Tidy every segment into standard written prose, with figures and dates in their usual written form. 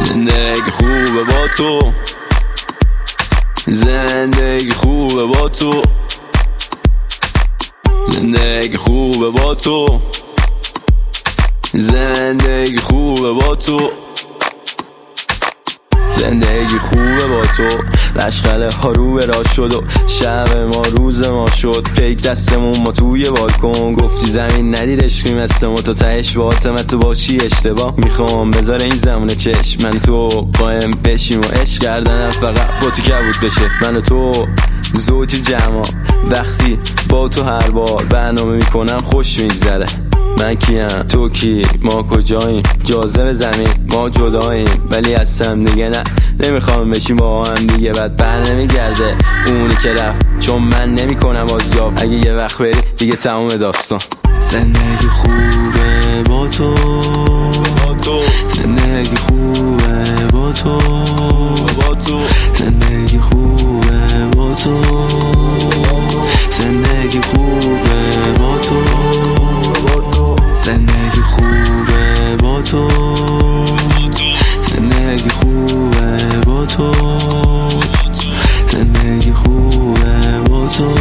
زندگی خوبه با تو، زندگی خوبه با تو، زندگی خوبه با تو، زندگی خوبه با تو، زندگی خوبه با تو. لشغله ها رو به راه شد و شب ما روز ما شد. پیک دستمون ما توی بالکن، گفتی زمین ندید عشقی مثل ما، تو تهش با حاتمت تو باشی اشتباه. میخوام بذاره این زمونه چشم من تو قایم بشیم و عشق کردنم فقط با تو کبود بشه. من و تو زوج جمع، وقتی با تو هر بار برنامه میکنم خوش میگذره. من کیم تو کی، ما کجاییم، جاذبه زمین ما جداییم، ولی هستم دیگه نه نمیخوام بشیم با هم دیگه. بعد بر نمیگرده اونی که رفت، چون من نمیکنم بازیافت. اگه یه وقت بری دیگه تموم داستان. زندگی خوبه با تو، زندگی خوبه با تو، زندگی خوبه با تو، زندگی خوبه با تو، زندگی خوبه با تو، زندگی خوبه با تو، زندگی خوبه با تو،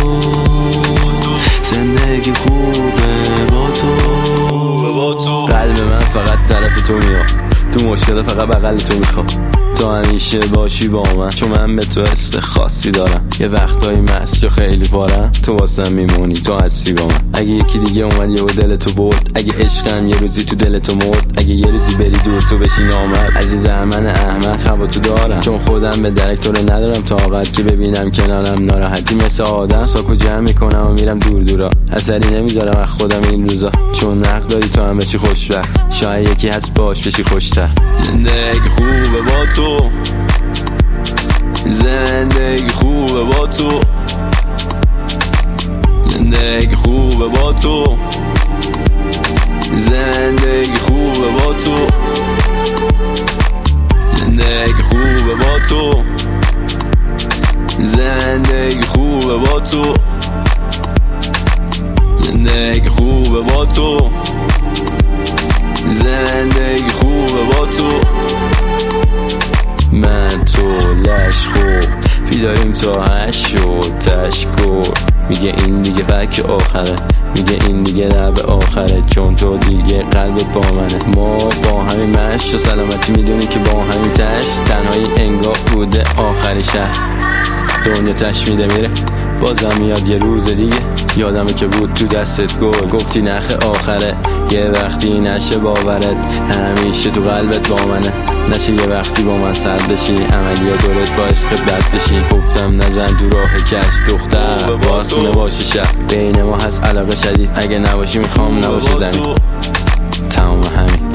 زندگی خوبه با تو. قلب من فقط طرف تو میاد، تو مشکل فقط بغل تو میخوام. تو همیشه باشی با من، چون من به تو حس خاصی دارم. یه وقتایی مست یا خیلی پارم، تو واسم میمونی، تو هستی با من. اگه یکی دیگه اومد یه دل تو برد، اگه عشقم یه روزی تو دل تو مرد، اگه یه روزی بری دور تو بشی نامرد، عزیزم من احمق هوا تو دارم، چون خودم به درک تو رو ندارم طاقت که ببینم کنارم ناراحتی مثل آدم. ساکو جمع میکنم و میرم دور دورا، اثری نمیذارم از خودم این روزا، چون نقد داری تو هم بشی خوشبخت، شاید یکی هست باش بشی خوشتر. زندگی خوبه با تو، زندگی خوبه با تو، زندگی خوبه با تو، زندگی خوبه با تو، زندگی خوبه با تو، زندگی خوبه با تو، زندگی خوبه با تو، زندگی خوبه با تو. من تو لش خوب بیداریم تا 8 شد تشکر، میگه این دیگه بک آخره، میگه این دیگه لب آخره، چون تو دیگه قلبت با منه. ما با همین مشت و سلامتی میدونی که با همین تشت، تنهایی انگار بوده آخری شهر، دنیا تش میده میره بازم میاد یه روز دیگه. یادمه که بود تو دستت گل، گفتی نخ آخره، یه وقتی نشه باورت، همیشه تو قلبت با منه، نشه یه وقتی با من سرد بشی، عملی دورت با عشق بد بشی. گفتم نزن تو راه کش دختر، باسونه باشی شب، بین ما هست علاقه شدید، اگه نباشی میخوام نباشه زمین، تمام همین.